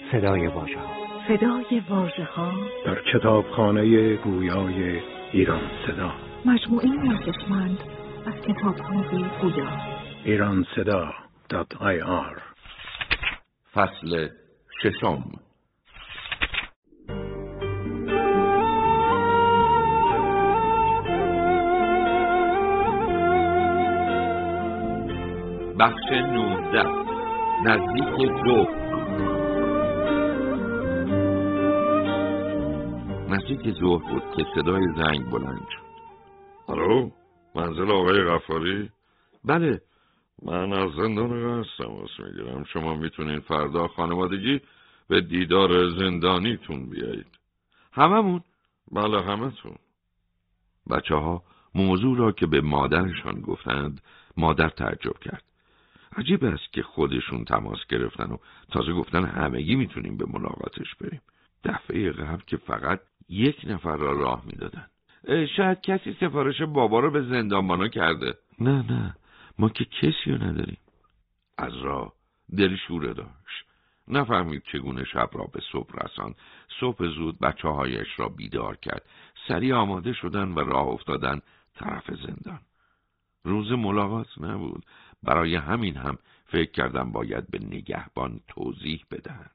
صدای واژه‌ها. صدای واژه‌ها در کتابخانه گویای ایران صدا. مجموعه ارزشمند از کتاب‌های گویا. Iranseda.ir. فصل ششم. بخش 19. نزدیک ظهر. نزدیک ظهر بود که صدای زنگ بلند شد. الو، منزل آقای غفاری؟ بله. من از زندان قصد تماس میگیرم. شما میتونین فردا خانوادگی به دیدار زندانیتون بیایید. هممون؟ بله، همتون. بچه ها موضوع را که به مادرشان گفتند مادر تعجب کرد. عجیب است که خودشون تماس گرفتن و تازه گفتن همگی میتونیم به ملاقاتش بریم. دفعه قبل که فقط یک نفر را راه میدادن. شاید کسی سفارش بابا رو به زندانبانا کرده. نه ما که کسی رو نداریم. عذرا دلشوره داشت. نفهمید چگونه شب را به صبح رساند. صبح زود بچه هایش را بیدار کرد. سریع آماده شدن و راه افتادن طرف زندان. روز ملاقات نبود. برای همین هم فکر کردم باید به نگهبان توضیح بدن.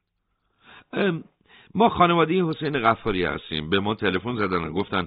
ما خانواده حسین غفاری هستیم. به ما تلفن زدن و گفتن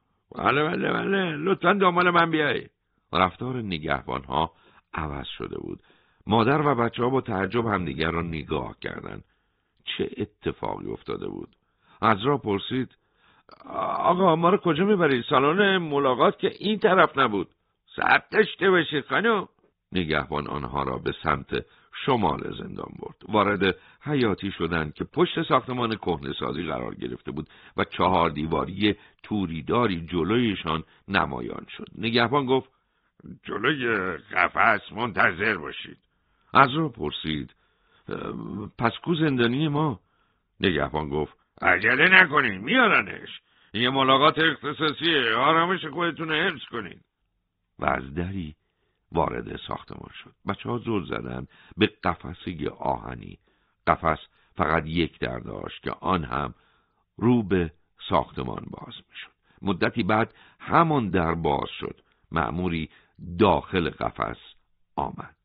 بله لطفاً دنبال من بیای. رفتار نگهبان ها عوض شده بود. مادر و بچه ها با تعجب همدیگر را نگاه کردند. چه اتفاقی افتاده بود؟ عذرا پرسید آقا ما رو کجا میبرید؟ سالن ملاقات که این طرف نبود. صبر داشته باشید خانم. نگهبان آنها را به سمت شمال زندان برد. وارد حیاتی شدند که پشت ساختمان کهنه‌سازی قرار گرفته بود و 4 دیواری توریداری جلویشان نمایان شد. نگهبان گفت جلوی قفس منتظر باشید. از را پرسید پس کو زندانی ما؟ نگهبان گفت عجله نکنین، میارنش. یه ملاقات اختصاصیه، آرامش خودتون رو حفظ کنین. و از دری وارد ساختمان شد. بچه ها زل زدن به قفسه آهنی. قفس فقط یک در داشت که آن هم رو به ساختمان باز می شد. مدتی بعد همان در باز شد. مأموری داخل قفس آمد.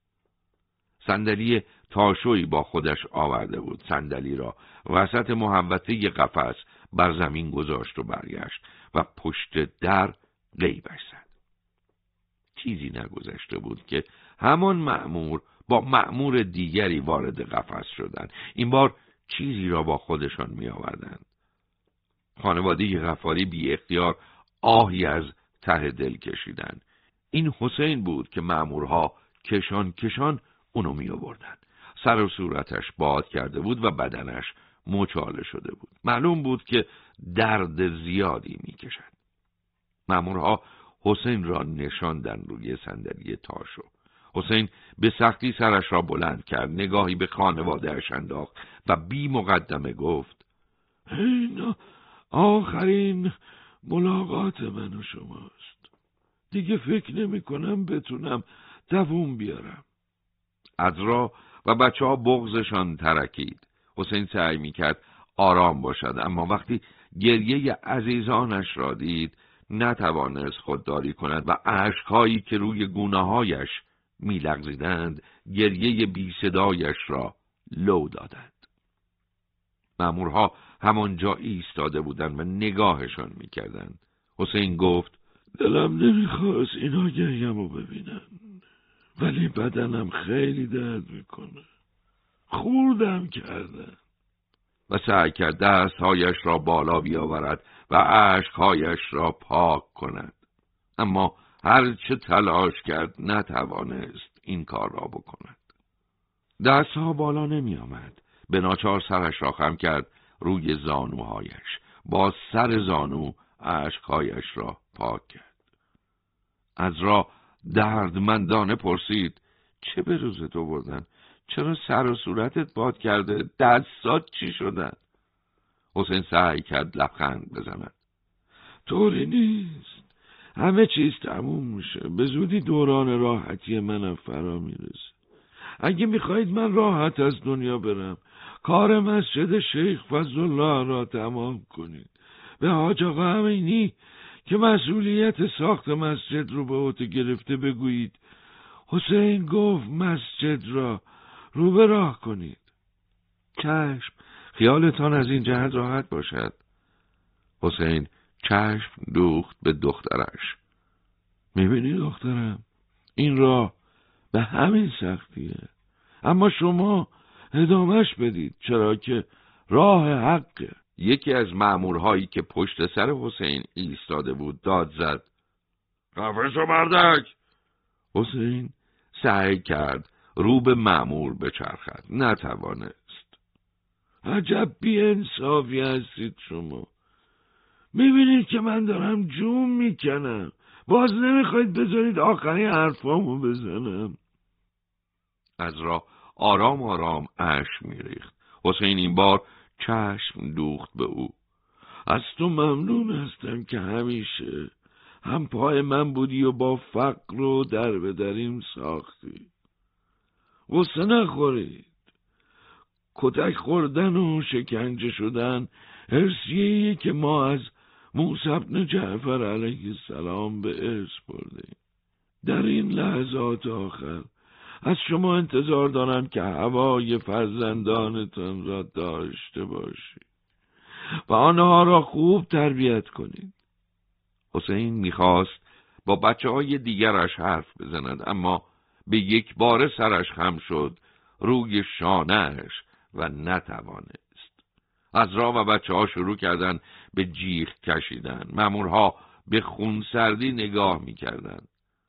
صندلی تاشویی با خودش آورده بود. صندلی را وسط محوطه قفس بر زمین گذاشت و برگشت و پشت در غیبش زد. چیزی نگذشته بود که همان مأمور با مأمور دیگری وارد قفس شدند. این بار چیزی را با خودشان می آوردند. خانواده غفاری بی اختیار آهی از ته دل کشیدند. این حسین بود که مأمورها کشان اونو می آوردند. سر و صورتش باد کرده بود و بدنش مچاله شده بود. معلوم بود که درد زیادی می کشد. مأمورها حسین را نشاندن روی صندلی تاشو. حسین به سختی سرش را بلند کرد، نگاهی به خانواده‌اش انداخت و بی مقدمه گفت این آخرین ملاقات من و شماست. دیگه فکر نمی کنم بتونم دووم بیارم. عذرا و بچه ها بغضشان ترکید. حسین سعی می کرد آرام باشد، اما وقتی گریه عزیزانش را دید نتوانست خودداری کند و اشک‌هایی که روی گونه‌هایش می‌لغزیدند گریه بی صدایش را لو دادند. مأمورها همانجا ایستاده بودند و نگاهشان می‌کردند. حسین گفت دلم نمیخواست اینا گریه‌مو ببینن، ولی بدنم خیلی درد میکنه. خوردم کردن. و سعی کرد دستهایش را بالا بیاورد و اشکهایش را پاک کند. اما هر چه تلاش کرد نتوانست این کار را بکند. دستها بالا نمی آمد. به ناچار سرش را خم کرد روی زانوهایش. با سر زانو اشکهایش را پاک کرد. از را دردمندانه پرسید چه به روزت آوردن؟ چرا سر و صورتت باد کرده؟ دستات چی شدن؟ حسین سعی کرد لبخند بزند. طوری نیست. همه چیز تموم میشه. به زودی دوران راحتی منم فرا میرسه. اگه میخواید من راحت از دنیا برم، کار مسجد شیخ فضلالله را تمام کنید. به حاج آقا امینی که مسئولیت ساخت مسجد رو به عهده گرفته بگویید حسین گفت مسجد را رو به راه کنید. چشم، خیالتان از این جهت راحت باشد. حسین چشم دوخت به دخترش. میبینی دخترم، این راه به همین سختیه، اما شما ادامهش بدید، چرا که راه حقه. یکی از مأمورهایی که پشت سر حسین ایستاده بود داد زد: خفه شو مردک! حسین سعی کرد رو به مأمور بچرخد، نتوانست. عجب بی‌انصافی هستید شما. میبینید که من دارم جون میکنم، باز نمیخواید بذارید آخری حرفامو بزنم. از راه آرام آرام اشک میریخت. حسین این بار چشم دوخت به او. از تو ممنون هستم که همیشه هم پای من بودی و با فقر و در به دریم ساختی. غصه نخورید. کتک خوردن و شکنجه شدن ارثیه‌ای که ما از موسی بن جعفر علیه السلام به ارث بردیم. در این لحظات آخر از شما انتظار دارم که هوای فرزندانتان را داشته باشید و آنها را خوب تربیت کنید. حسین میخواست با بچه‌های دیگرش حرف بزند، اما به یک بار سرش خم شد روی شانه‌اش و نتوانست. از راه و بچه‌ها شروع کردن به جیغ کشیدن. مأمورها به خونسردی نگاه میکردند.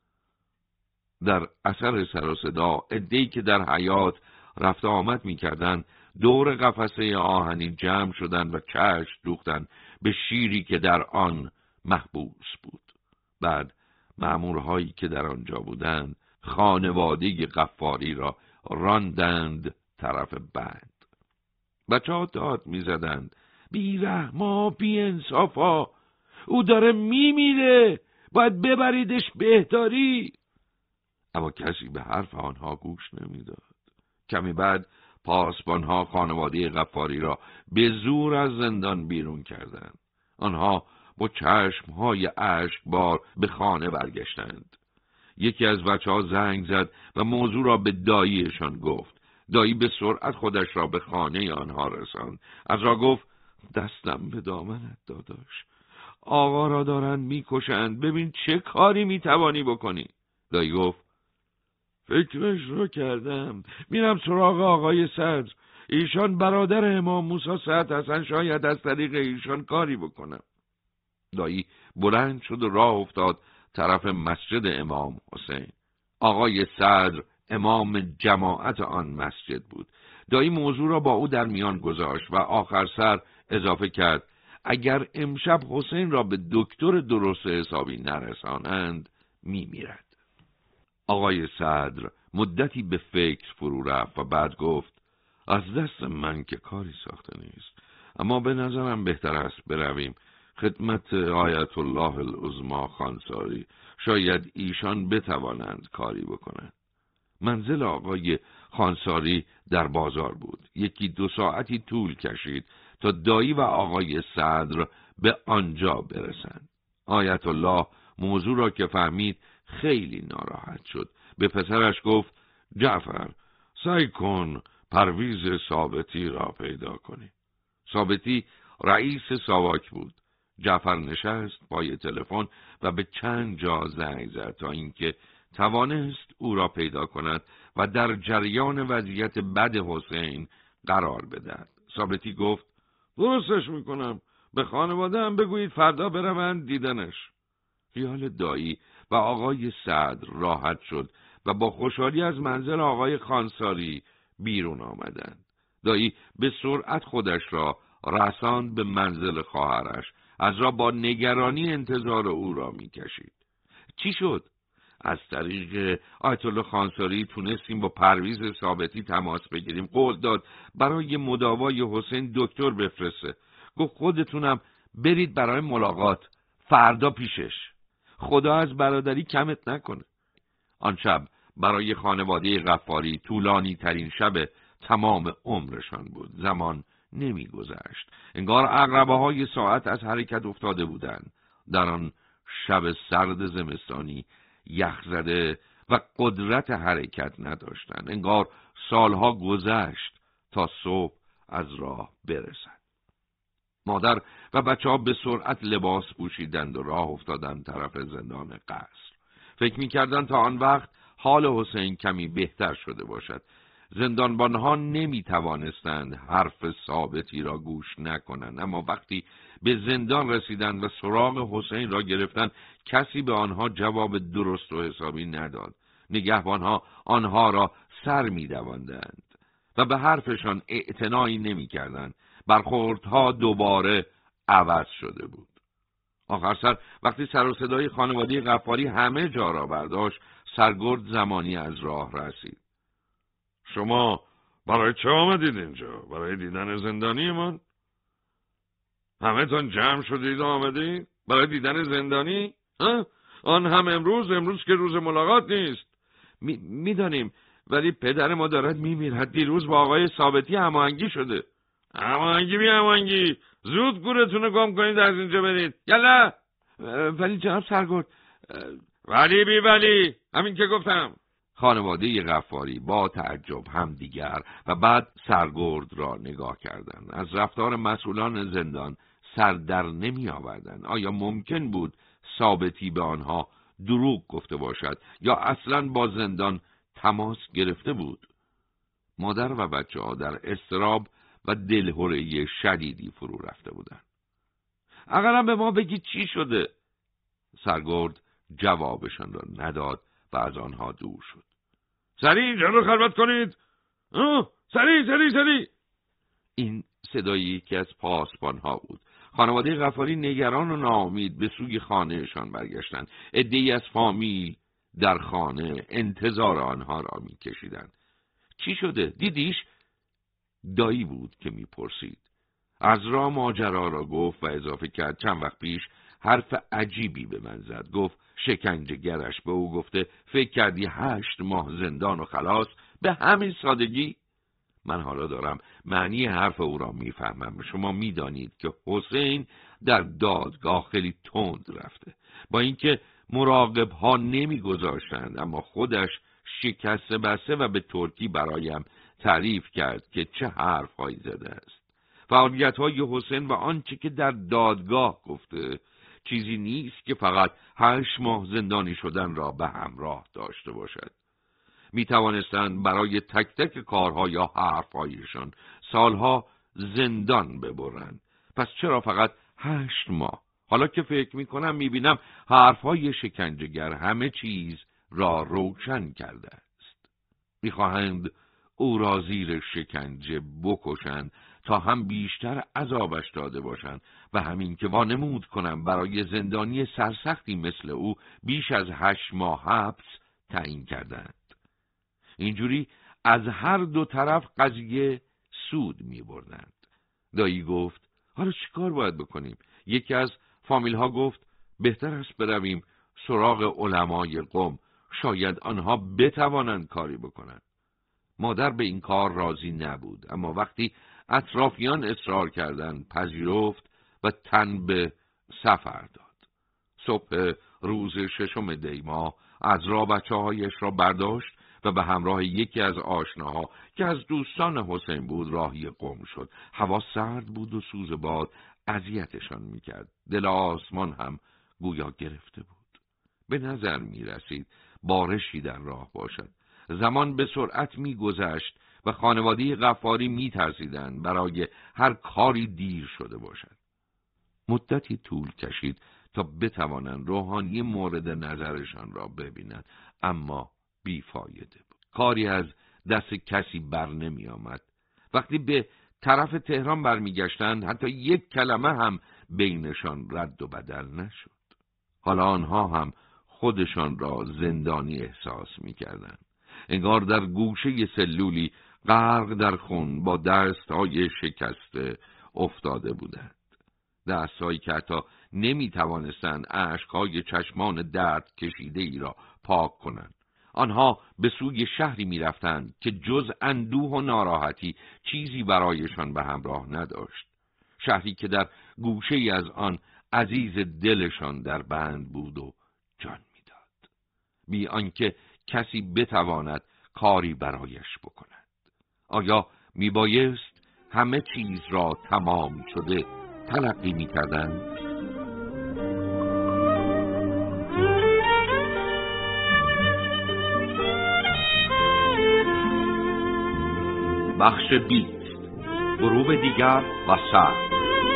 در اثر سر و صدا عده‌ای که در حیاط رفت آمد میکردند دور قفسه آهنی جمع شدند و چشم دوختند به شیری که در آن محبوس بود. بعد مأمورهایی که در آنجا بودند خانواده غفاری را راندند طرف بند. بچه‌ها داد میزدند: بی‌رحما، بی‌انصافا، او داره میمیره، باید ببریدش بهداری. اما کسی به حرف آنها گوش نمیداد. کمی بعد پاسبانها خانواده غفاری را به زور از زندان بیرون کردند. آنها با چشمهای اشکبار به خانه برگشتند. یکی از بچه‌ها زنگ زد و موضوع را به داییشان گفت. دایی به سرعت خودش را به خانه آنها رساند. از را گفت: دستم به دامنت داداش، آقا را دارن میکشند، ببین چه کاری میتوانی بکنی. دایی گفت: فکرش رو کردم، میرم سراغ آقای صدر، ایشان برادر امام موسی سعد حسن، شاید از طریق ایشان کاری بکنم. دایی بلند شد و راه افتاد طرف مسجد امام حسین. آقای صدر امام جماعت آن مسجد بود. دایی موضوع را با او در میان گذاشت و آخر سر اضافه کرد: اگر امشب حسین را به دکتر درست حسابی نرسانند میمیرد. آقای صدر مدتی به فکر فرو رفت و بعد گفت: از دست من که کاری ساخته نیست، اما به نظرم بهتر است برویم خدمت آیت الله العظما خانساری، شاید ایشان بتوانند کاری بکنند. منزل آقای خانساری در بازار بود. 1-2 ساعتی طول کشید تا دایی و آقای صدر به آنجا برسند. آیت الله موضوع را که فهمید خیلی ناراحت شد. به پسرش گفت: جعفر، سعی کن پرویز ثابتی را پیدا کنی. ثابتی رئیس ساواک بود. جعفر نشست پای تلفن و به چند جا زنگ زد تا اینکه توانست او را پیدا کند و در جریان وضعیت بد حسین قرار بدهد. ثابتی گفت: درستش میکنم، به خانواده هم بگویید فردا بروند دیدنش. خیال دایی و آقای صدر راحت شد و با خوشحالی از منزل آقای خانساری بیرون آمدند. دایی به سرعت خودش را رساند به منزل خواهرش. از را با نگرانی انتظار او را میکشید. چی شد؟ از طریق آیت الله خانساری تونستیم با پرویز ثابتی تماس بگیریم. قول داد برای مداوای حسین دکتر بفرسته. گفت خودتونم برید برای ملاقات، فردا پیشش. خدا از برادری کمت نکنه. آن شب برای خانواده غفاری طولانی ترین شب تمام عمرشان بود. زمان نمی‌گذشت. انگار عقربه‌های ساعت از حرکت افتاده بودند. در آن شب سرد زمستانی یخ زده و قدرت حرکت نداشتند. انگار سالها گذشت تا صبح از راه برسد. مادر و بچه‌ها به سرعت لباس پوشیدند و راه افتادند طرف زندان قصر. فکر می‌کردند تا آن وقت حال حسین کمی بهتر شده باشد. زندانبانها نمی‌توانستند حرف ثابتی را گوش نکنند، اما وقتی به زندان رسیدند و سراغ حسین را گرفتند، کسی به آنها جواب درست و حسابی نداد. نگهبانها آنها را سر می‌دواندند و به حرفشان اعتنایی نمی‌کردند. برخوردها دوباره عوض شده بود. آخر سر وقتی سر و صدای خانواده غفاری همه جا را برداشت، سرگرد زمانی از راه رسید. شما برای چه آمدید اینجا؟ برای دیدن زندانی من؟ همه تان جمع شدید و آمدید؟ برای دیدن زندانی؟ آن هم امروز که روز ملاقات نیست. میدانیم، ولی پدر ما دارد میمیرد. دیروز با آقای ثابتی هماهنگی شده. هماهنگی زود گورتون رو گم کنید، از اینجا برید. یلا. ولی جناب سرگرد. ولی همین که گفتم. خانواده غفاری با تعجب همدیگر و بعد سرگرد را نگاه کردند. از رفتار مسئولان زندان سر در نمی آوردند. آیا ممکن بود ثابتی به آنها دروغ گفته باشد یا اصلاً با زندان تماس گرفته بود؟ مادر و بچه‌ها در اضطراب و دلهره‌ای شدیدی فرو رفته بودند. اقلا به ما بگید چی شده؟ سرگرد جوابشان را نداد و از آنها دور شد. سریع اینجا رو خلوت کنید. سریع. این صدایی که از پاسبان‌ها بود. خانواده غفاری نگران و ناامید به سوی خانهشان برگشتند. عده‌ای از فامیل در خانه انتظار آنها را می‌کشیدند. چی شده؟ دیدیش؟ دایی بود که می‌پرسید. از راه ماجرا را گفت و اضافه کرد چند وقت پیش حرف عجیبی به من زد. گفت شکنجه‌گرش به او گفته فکر کردی 8 ماه زندان و خلاص؟ به همین سادگی؟ من حالا دارم معنی حرف او را میفهمم. شما میدانید که حسین در دادگاه خیلی تند رفته. با اینکه مراقب‌ها نمیگذاشتند، اما خودش شکسته بسته و به ترکی برایم تعریف کرد که چه حرف‌هایی زده است. فعالیت‌های حسین و آنچه که در دادگاه گفته چیزی نیست که فقط 8 ماه زندانی شدن را به همراه داشته باشد. می توانستند برای تک تک کارها یا حرفهایشان سالها زندان ببرند. پس چرا فقط 8 ماه؟ حالا که فکر می کنم می بینم حرفهای شکنجه‌گر همه چیز را روشن کرده است. می خواهند او را زیر شکنجه بکشند تا هم بیشتر عذابش داده باشند و همین که وانمود کنم برای زندانی سرسختی مثل او بیش از 8 ماه حبس تعیین کردند. اینجوری از هر دو طرف قضیه سود می بردند. دایی گفت حالا چی کار باید بکنیم؟ یکی از فامیل ها گفت بهتر است برویم سراغ علمای قم، شاید آنها بتوانند کاری بکنند. مادر به این کار راضی نبود، اما وقتی اطرافیان اصرار کردند پذیرفت و تن به سفر داد. صبح روز 6 دی ماه از راه بچه‌هایش را برداشت و به همراه یکی از آشناها که از دوستان حسین بود راهی قم شد. هوا سرد بود و سوز باد اذیتشان میکرد. دل آسمان هم گویا گرفته بود. به نظر میرسید بارشی در راه باشد. زمان به سرعت میگذشت و خانواده غفاری میترسیدند برای هر کاری دیر شده باشد. مدتی طول کشید تا بتوانند روحانی مورد نظرشان را ببینند، اما بیفایده بود. کاری از دست کسی بر نمی آمد. وقتی به طرف تهران برمیگشتند حتی یک کلمه هم بینشان رد و بدل نشد. حالا آنها هم خودشان را زندانی احساس می کردند. انگار در گوشه سلولی غرق در خون با دستهای شکسته افتاده بودند. دستهایی که حتی نمی توانستند اشکهای چشمان درد کشیده ای را پاک کنند. آنها به سوی شهری می رفتند که جز اندوه و ناراحتی چیزی برایشان به همراه نداشت. شهری که در گوشه ای از آن عزیز دلشان در بند بود و جان میداد، بی آنکه کسی بتواند کاری برایش بکند. آیا میبایست همه چیز را تمام شده تلقی میکردند؟ بخش 20 غروب دیگر و سرد.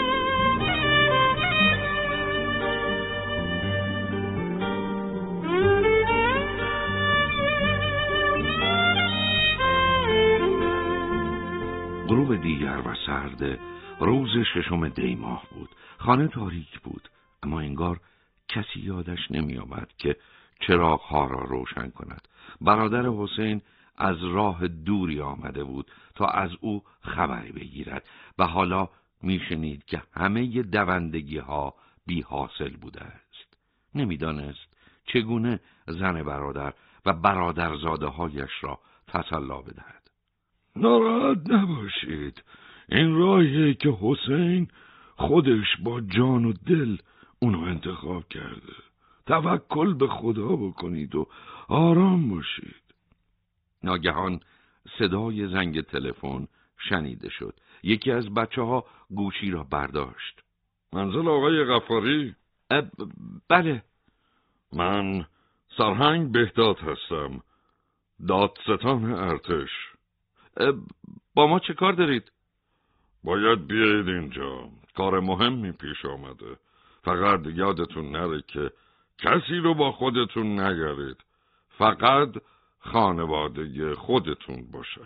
غروب دیگر و سرد روز 6 دی ماه بود. خانه تاریک بود، اما انگار کسی یادش نمی آمد که چراغ‌ها را روشن کند. برادر حسین از راه دوری آمده بود تا از او خبری بگیرد و حالا میشنید که همه دوندگی‌ها بی حاصل بوده است. نمیدانست چگونه زن برادر و برادرزاده هایش را تسلا بدهد. ناراحت نباشید، این راهیه که حسین خودش با جان و دل اونو انتخاب کرده. توکل به خدا بکنید و آرام باشید. ناگهان صدای زنگ تلفن شنیده شد. یکی از بچه‌ها گوشی را برداشت. منزل آقای غفاری؟ بله. من سرهنگ بهداد هستم، دادستان ارتش. با ما چه کار دارید؟ باید بیایید اینجا، کار مهمی پیش آمده. فقط یادتون نره که کسی رو با خودتون نگرید، فقط خانواده خودتون باشه.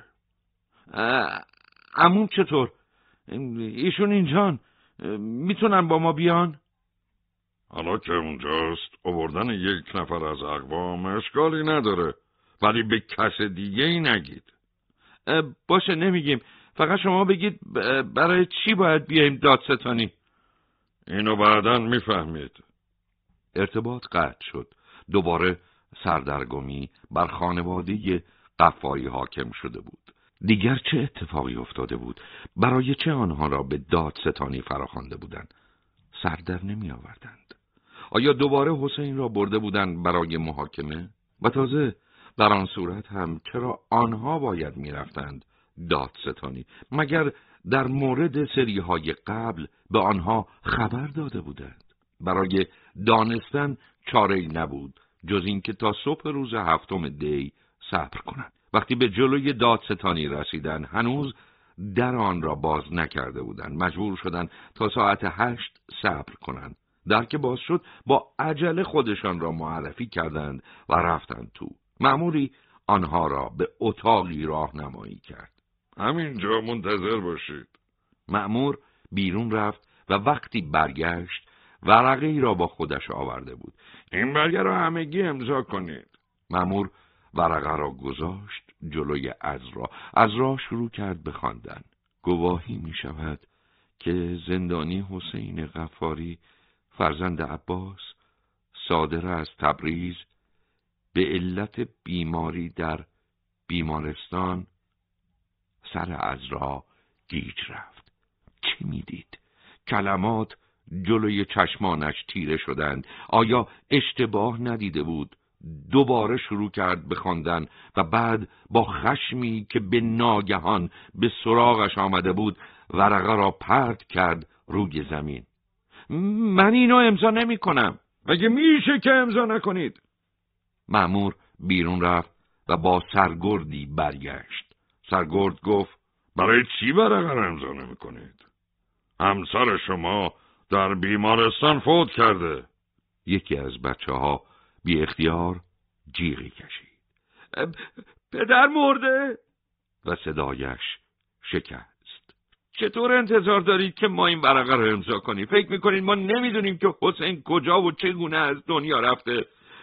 عموم چطور؟ ایشون اینجان، میتونن با ما بیان؟ حالا که اونجاست آوردن یک نفر از اقوام اشکالی نداره، ولی به کس دیگه ای نگید. باشه نمیگیم، فقط شما بگید برای چی باید بیاییم دادستانی؟ اینو بعداً میفهمید. ارتباط قطع شد. دوباره سردرگمی بر خانواده غفاری حاکم شده بود. دیگر چه اتفاقی افتاده بود؟ برای چه آنها را به دادستانی فراخوانده بودند؟ سر در نمی آوردند. آیا دوباره حسین را برده بودند برای محاکمه؟ و تازه در آن صورت هم چرا آنها باید می رفتند دادستانی؟ مگر در مورد سریهای قبل به آنها خبر داده بودند؟ برای دانستن چاره‌ای نبود جز اینکه تا صبح روز 7 دی صبر کنند. وقتی به جلوی دادستانی رسیدند هنوز در آن را باز نکرده بودند. مجبور شدند تا ساعت 8 صبر کنند. در که باز شد با عجله خودشان را معرفی کردند و رفتند تو. مأموری آنها را به اتاقی راهنمایی کرد. همینجا منتظر باشید. مأمور بیرون رفت و وقتی برگشت ورقه‌ای را با خودش آورده بود. این برگه را همگی امضا کنید. مأمور ورقه را گذاشت جلوی عذرا شروع کرد به خواندن. گواهی می شود که زندانی حسین غفاری فرزند عباس صادر از تبریز به علت بیماری در بیمارستان سر عذرا گیج رفت. چی میدید؟ کلمات جلوی چشمانش تیره شدند. آیا اشتباه ندیده بود؟ دوباره شروع کرد به خواندن و بعد با خشمی که به ناگهان به سراغش آمده بود ورقه را پرت کرد روی زمین. من اینو امضا نمی کنم. مگه میشه که امضا نکنید؟ مأمور بیرون رفت و با سرگردی برگشت. سرگرد گفت برای چی ورقه را امضا نمی کنید؟ همسر شما در بیمارستان فوت کرده. یکی از بچه‌ها بی اختیار جیغی کشید. پدر مرده؟ و صدایش شکست. چطور انتظار دارید که ما این ورقه رو امضا کنیم؟ فکر میکنید ما نمیدونیم که حسین کجا و چگونه از دنیا رفته؟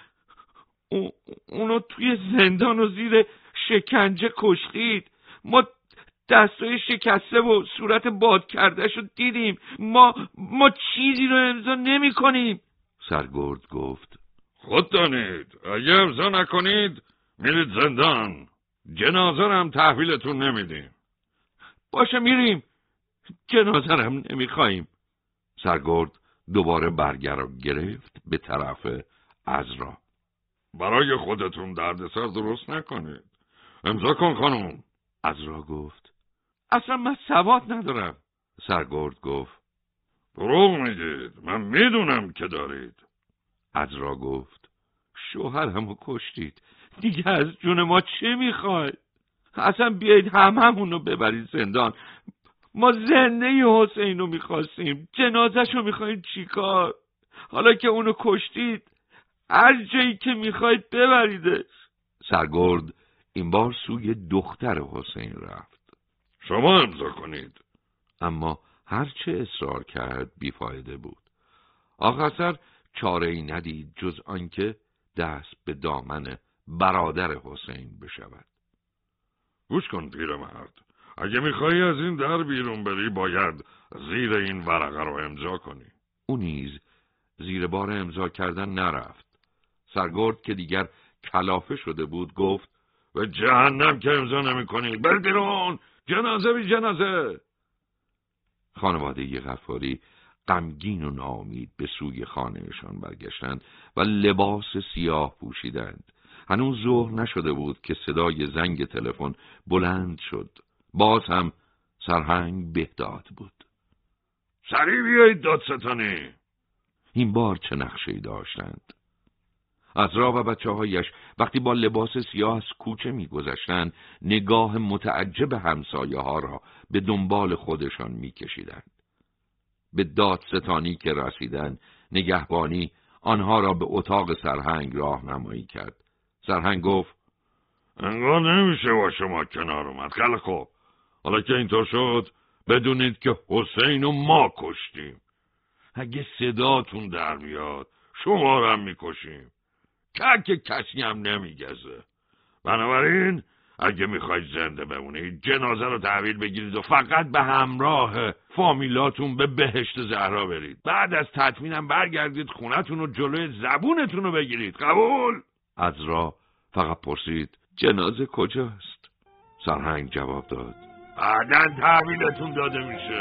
اونو توی زندان و زیر شکنجه کشتید. ما دستای شکسته و صورت باد کرده شو دیدیم. ما چیزی رو امضا نمی کنیم. سرگرد گفت خود دانید اگه امضا نکنید میرید زندان. جنازه هم تحویلتون نمیدیم. باشه میریم، جنازه هم نمیخواییم. سرگرد دوباره برگر گرفت به طرف عذرا. برای خودتون دردسر درست نکنید. امضا کن خانم. عذرا گفت اصلا من سواد ندارم. سرگرد گفت دروغ میگید، من میدونم که دارید. عذرا گفت شوهرمو کشتید، دیگه از جون ما چه میخواید؟ اصلا بیایید هممونو ببرید زندان. ما زنده حسینو میخواستیم، جنازهشو میخواید چیکار؟ حالا که اونو کشتید هر جایی که میخواید ببریدش. سرگرد این بار سوی دختر حسین رفت. شما امضا کنید. اما هرچه اصرار کرد بیفایده بود. آخر چاره‌ای ندید جز آنکه دست به دامن برادر حسین بشود. گوش کن پیرمرد، اگه میخوایی از این در بیرون بری باید زیر این ورقه رو امضا کنی. او نیز زیر بار امضا کردن نرفت. سرگرد که دیگر کلافه شده بود گفت به جهنم که امضا نمی کنی، بر بیرون، جنازه بی جنازه. خانواده غفاری غمگین و ناامید به سوی خانهشان برگشتند و لباس سیاه پوشیدند. هنوز ظهر نشده بود که صدای زنگ تلفن بلند شد. باز هم سرهنگ بهداد بود. سریع بیایید دادستانی. این بار چه نقشه‌ای داشتند؟ عذرا و بچه‌هایش وقتی با لباس سیاه از کوچه می‌گذشتند، نگاه متعجب همسایه‌ها را به دنبال خودشان می‌کشیدند. به دادستانی که رسیدند، نگهبانی آنها را به اتاق سرهنگ راهنمایی کرد. سرهنگ گفت انگار نمیشه با شما کنار اومد. خیلی خوب، حالا که اینطور شد بدونید که حسین رو ما کشتیم. اگه صداتون در بیاد شما رو هم میکشیم. که کسی هم نمیگزه. بنابراین اگه میخواید زنده بمونید جنازه رو تحویل بگیرید و فقط به همراه فامیلاتون به بهشت زهرا برید. بعد از تدفینم برگردید خونتون و جلوی زبونتون رو بگیرید. قبول؟ عذرا فقط پرسید جنازه کجاست؟ سرهنگ جواب داد بعداً تحویلتون داده میشه.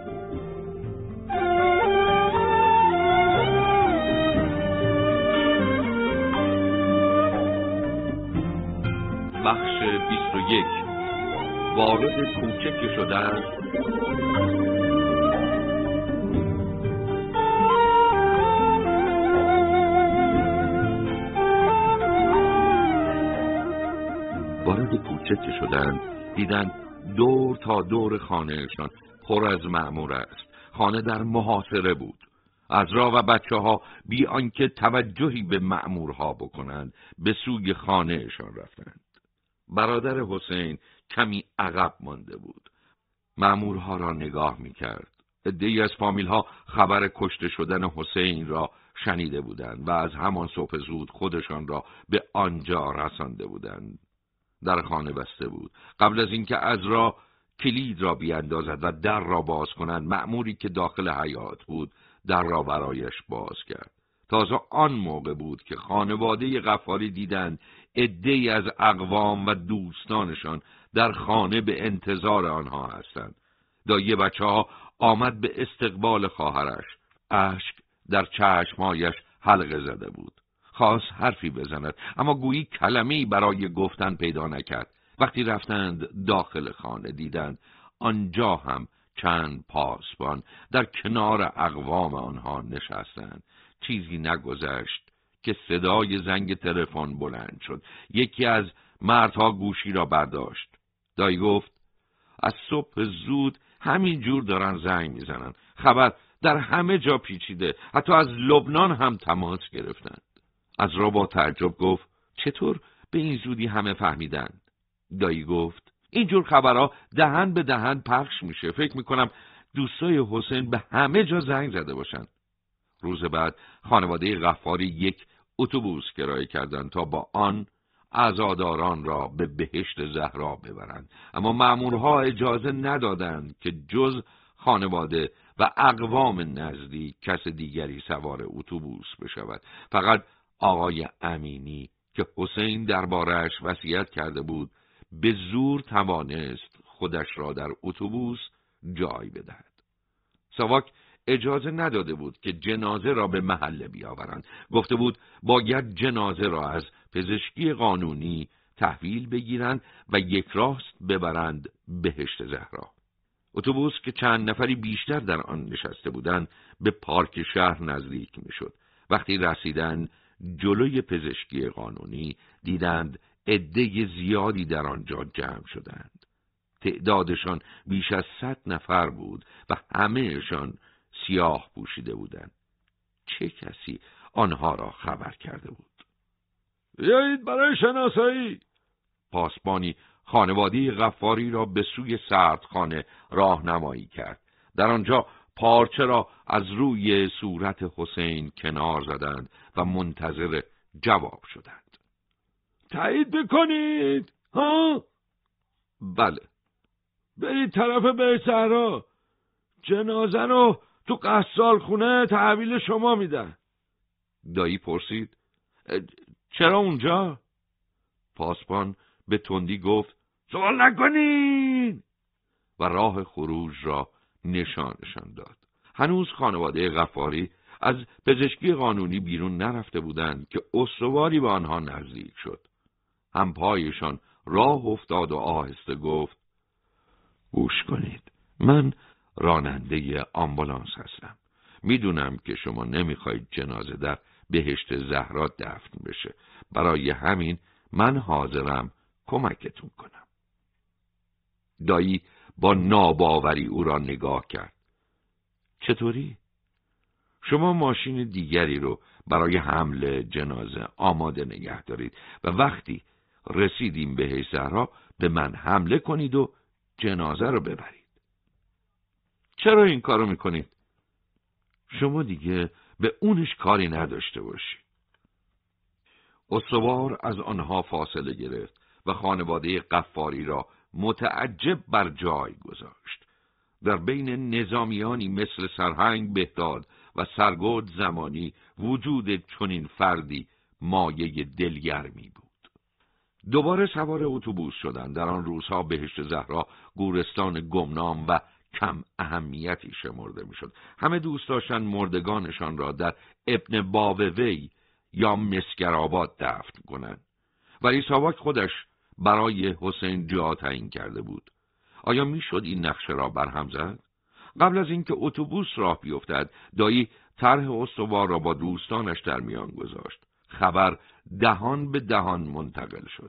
بخش 21 وارد کوچه که شدند. وارد کوچه که شدند دیدند دور تا دور خانهشان پر از مأمور است. خانه در محاصره بود. عذرا و بچه‌ها بی آنکه توجهی به مأمورها بکنند به سوی خانهشان رفتند. برادر حسین کمی عقب مانده بود. مأمورها را نگاه می‌کرد. عده‌ای از فامیل‌ها خبر کشته شدن حسین را شنیده بودند و از همان صبح زود خودشان را به آنجا رسانده بودند. در خانه بسته بود. قبل از اینکه عذرا کلید را بیاندازد و در را باز کنند، مأموری که داخل حیاط بود در را برایش باز کرد. تازه آن موقع بود که خانواده غفاری دیدند عده‌ای از اقوام و دوستانشان در خانه به انتظار آنها هستند. دایی بچه‌ها آمد به استقبال خواهرش. اشک در چشمهایش حلقه زده بود. خواست حرفی بزند اما گویی کلمه‌ای برای گفتن پیدا نکرد. وقتی رفتند داخل خانه دیدند آنجا هم چند پاسبان در کنار اقوام آنها نشستند. چیزی نگذشت که صدای زنگ تلفن بلند شد. یکی از مردها گوشی را برداشت. دایی گفت از صبح زود همین جور دارن زنگ میزنن. خبر در همه جا پیچیده. حتی از لبنان هم تماس گرفتند. عذرا با تعجب گفت چطور به این زودی همه فهمیدن؟ دایی گفت اینجور خبرها دهن به دهن پخش میشه. فکر میکنم دوستای حسین به همه جا زنگ زده باشن. روز بعد خانواده غفاری یک اتوبوس کرایه کردند تا با آن عزاداران را به بهشت زهرا ببرند. اما مأمورها اجازه ندادند که جز خانواده و اقوام نزدیک کس دیگری سوار اتوبوس بشود. فقط آقای امینی که حسین درباره‌اش وصیت کرده بود به زور توانست خودش را در اتوبوس جای بدهد. ساواک اجازه نداده بود که جنازه را به محله بیاورند. گفته بود باید جنازه را از پزشکی قانونی تحویل بگیرند و یک راست ببرند بهشت زهرا. اتوبوس که چند نفری بیشتر در آن نشسته بودند به پارک شهر نزدیک میشد. وقتی رسیدند جلوی پزشکی قانونی دیدند عده زیادی در آنجا جمع شدند. تعدادشان بیش از 100 نفر بود و همهشان سیاه پوشیده بودند. چه کسی آنها را خبر کرده بود؟ بیایید برای شناسایی. پاسبانی خانواده غفاری را به سوی سردخانه راهنمایی کرد. در آنجا پارچه را از روی صورت حسین کنار زدند و منتظر جواب شدند. تایید بکنید. ها؟ بله. برید طرف بهشت زهرا. جنازه رو تو قصال خونه تحویل شما میدن. دایی پرسید چرا اونجا؟ پاسبان به تندی گفت سوال نکنین و راه خروج را نشانشان داد. هنوز خانواده غفاری از پزشکی قانونی بیرون نرفته بودند که استواری به آنها نزدیک شد. همپایشان راه افتاد و آهسته گفت گوش کنید، من راننده آمبولانس هستم. میدونم که شما نمیخواید جنازه در بهشت زهرا دفن بشه. برای همین من حاضرم کمکتون کنم. دایی با ناباوری او را نگاه کرد. چطوری؟ شما ماشین دیگری رو برای حمل جنازه آماده نگه دارید و وقتی رسیدیم بهشت زهرا به من حمله کنید و جنازه رو ببرید. چرا این کارو میکنید؟ شما دیگه به اونش کاری نداشته باشی. استوار از آنها فاصله گرفت و خانواده غفاری را متعجب بر جای گذاشت. در بین نظامیانی مثل سرهنگ بهداد و سرگرد زمانی وجود چنین فردی مایه دلگرمی بود. دوباره سوار اتوبوس شدند. در آن روزها بهشت زهرا گورستان گمنام و کم اهمیتی شمرده میشد. همه دوست داشتن مردگانشان را در ابن باوه‌وی یا مسکرآباد دفن کنند. ولی ساواک خودش برای حسین جا تعیین کرده بود. آیا میشد این نقشه را برهم زد؟ قبل از اینکه اتوبوس راه بیفتد، دایی طرح استوار را با دوستانش در میان گذاشت. خبر دهان به دهان منتقل شد.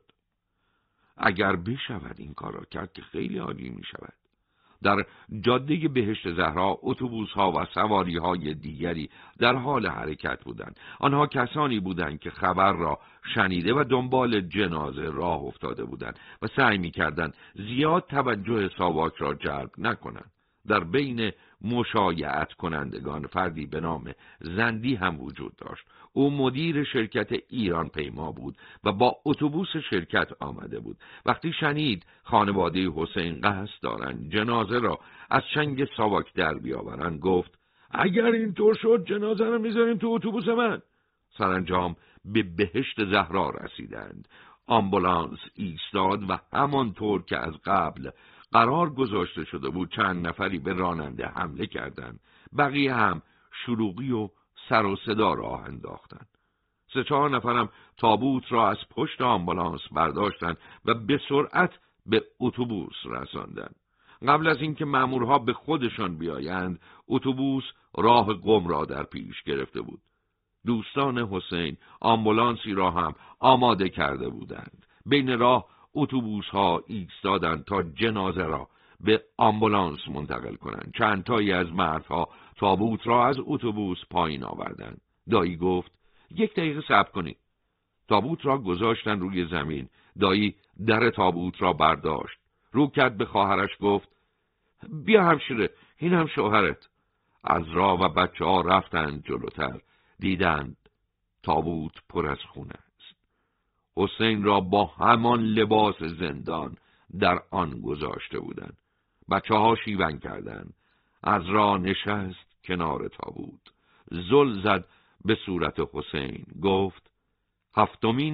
اگر بشود این کار را کرد که خیلی عالی می شود. در جاده بهشت زهرا اتوبوس‌ها و سواری‌های دیگری در حال حرکت بودند. آنها کسانی بودند که خبر را شنیده و دنبال جنازه راه افتاده بودند و سعی می‌کردند زیاد توجه ساواک را جلب نکنند. در بین مشایعت کنندگان فردی به نام زندی هم وجود داشت. او مدیر شرکت ایران پیما بود و با اتوبوس شرکت آمده بود. وقتی شنید خانواده حسین قصد دارند جنازه را از چنگ ساواک در بیاورند، گفت اگر اینطور شد جنازه رو میذاریم تو اتوبوس من. سرانجام به بهشت زهرا رسیدند. آمبولانس ایستاد و همانطور که از قبل قرار گذاشته شده بود چند نفری به راننده حمله کردند. بقیه هم شلوغی و سر و صدا راه انداختند. 3-4 نفرم تابوت را از پشت آمبولانس برداشتند و به سرعت به اتوبوس رساندند. قبل از اینکه مامورها به خودشان بیایند، اتوبوس راه قم را در پیش گرفته بود. دوستان حسین آمبولانسی را هم آماده کرده بودند. بین راه اتوبوس‌ها ایستادند تا جنازه را به آمبولانس منتقل کنند. چند تایی از مردها تابوت را از اتوبوس پایین آوردند. دایی گفت 1 دقیقه صبر کنید. تابوت را گذاشتن روی زمین. دایی در تابوت را برداشت. رو کرد به خواهرش گفت بیا همشیره، این هم شوهرت. از راه و بچه‌ها رفتند جلوتر. دیدند تابوت پر از خون است. حسین را با همان لباس زندان در آن گذاشته بودند. بچه‌ها شیون کردند. از راه نشست کنار تابوت. زل زد به صورت حسین. گفت 7مین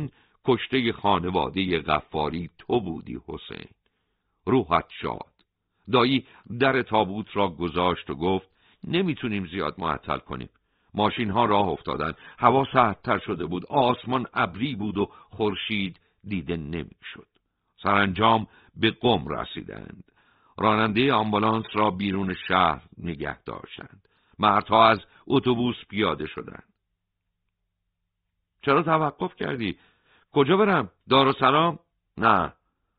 کشته خانواده غفاری تو بودی حسین. روحت شاد. دایی در تابوت را گذاشت و گفت نمیتونیم زیاد معطل کنیم. ماشین ها راه افتادن. هوا سردتر شده بود. آسمان ابری بود و خورشید دیده نمیشد. سرانجام به قم رسیدند. راننده آمبولانس را بیرون شهر نگه داشتند. مردها از اتوبوس پیاده شدند. چرا توقف کردی؟ کجا برم؟ دارالسلام؟ نه،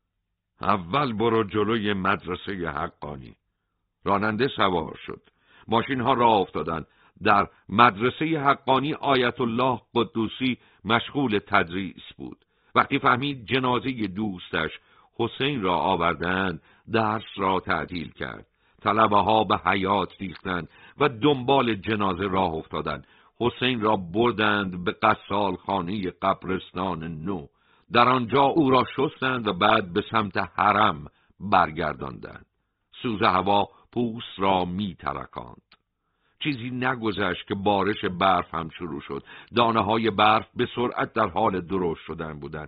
اول برو جلوی مدرسه حقانی. راننده سوار شد. ماشین ها راه افتادند. در مدرسه حقانی آیت الله قدوسی مشغول تدریس بود. وقتی فهمید جنازه دوستش حسین را آوردند، درس را تعطیل کرد. طلبه ها به حیاط ریختند و دنبال جنازه راه افتادند. حسین را بردند به قصالخانه قبرستان نو. در آنجا او را شستند و بعد به سمت حرم برگرداندند. سوز هوا پوست را می ترکاند. چیزی نگذشت که بارش برف هم شروع شد. دانه های برف به سرعت در حال درشت شدن بودند.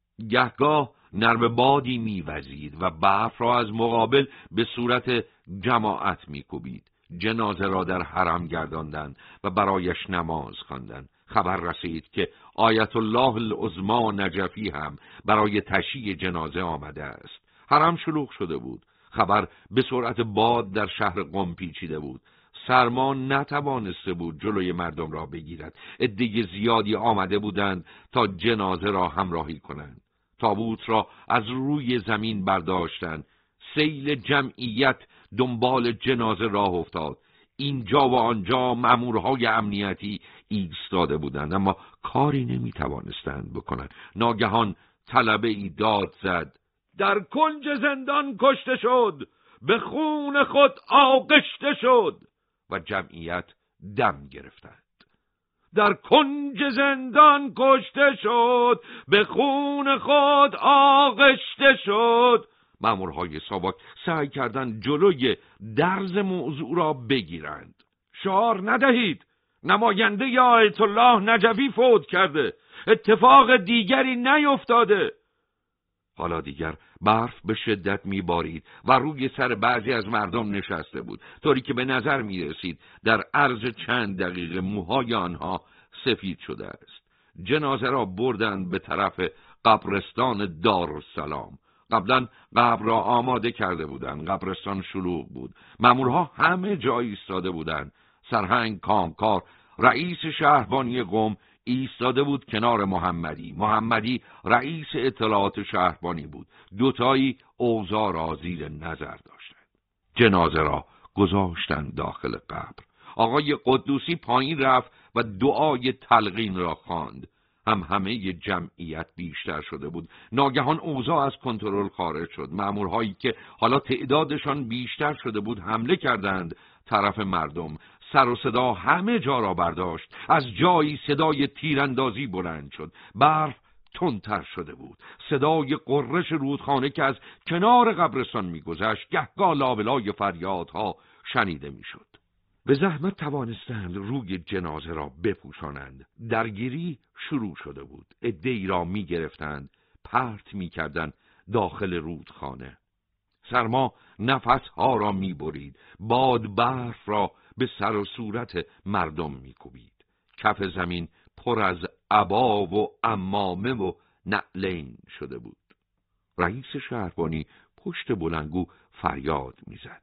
گهگاه نرم بادی می‌وزید و برف را از مقابل به صورت جماعت می‌کوبید. جنازه را در حرم گرداندند و برایش نماز خواندند. خبر رسید که آیت الله العظمی نجفی هم برای تشییع جنازه آمده است. حرم شلوغ شده بود. خبر به سرعت باد در شهر قم پیچیده بود. سرما نتوانسته بود جلوی مردم را بگیرد. عده زیادی آمده بودند تا جنازه را همراهی کنند. تابوت را از روی زمین برداشتند. سیل جمعیت دنبال جنازه راه افتاد. اینجا و آنجا مأمورهای امنیتی ایستاده بودند، اما کاری نمیتوانستند بکنند. ناگهان طلبه ای داد زد: در کنج زندان کشته شد، به خون خود آغشته شد. و جمعیت دم گرفتند. در کنج زندان کشته شد، به خون خود آغشته شد. مأمورهای ساواک سعی کردند جلوی درز موضوع را بگیرند. شعار ندهید، نماینده یا آیت الله نجفی فوت کرده، اتفاق دیگری نیفتاده. حالا دیگر برف به شدت میبارید و روی سر بعضی از مردم نشسته بود، طوری که به نظر میرسید در عرض چند دقیقه موهای آنها سفید شده است. جنازه را بردند به طرف قبرستان دارالسلام. قبلا قبر را آماده کرده بودند. قبرستان شلوغ بود. مأمورها همه جا ایستاده بودند. سرهنگ کامکار رئیس شهربانی قم ایستاده بود کنار محمدی رئیس اطلاعات شهربانی بود. دوتایی اوضاع را زیر نظر داشتند. جنازه را گذاشتند داخل قبر. آقای قدوسی پایین رفت و دعای تلقین را خواند. همه جمعیت بیشتر شده بود. ناگهان اوضاع از کنترل خارج شد. مأمورهایی که حالا تعدادشان بیشتر شده بود حمله کردند طرف مردم. سر و صدا همه جا را برداشت. از جایی صدای تیراندازی بلند شد. برف تندتر شده بود. صدای قررش رودخانه که از کنار قبرستان می‌گذشت گهگاه لابلای فریادها شنیده می‌شد. به زحمت توانستند روی جنازه را بپوشانند. درگیری شروع شده بود. عده‌ای را می‌گرفتند، پرت می‌کردند داخل رودخانه. سرما نفسها را می‌برید. باد برف را به سر و صورت مردم می‌کوبید. کف زمین پر از عبا و عمامه و نعلین شده بود. رئیس شهربانی پشت بلندگو فریاد می‌زد.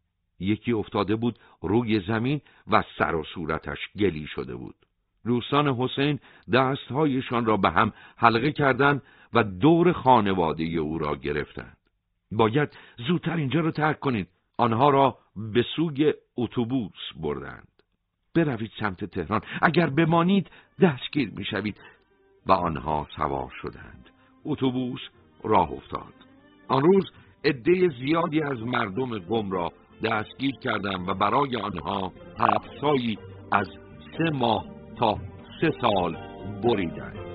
یکی افتاده بود روی زمین و سر و صورتش گلی شده بود. دوستان حسین دستهایشان را به هم حلقه کردند و دور خانواده او را گرفتند. باید زودتر اینجا را ترک کنید. آنها را به سوی اتوبوس بردند. بروید سمت تهران، اگر بمانید دستگیر میشوید. و آنها سوار شدند. اتوبوس راه افتاد. آن روز عده زیادی از مردم قم را دستگیر کردند و برای آنها حبس‌هایی از 3 ماه تا 3 سال بریدند.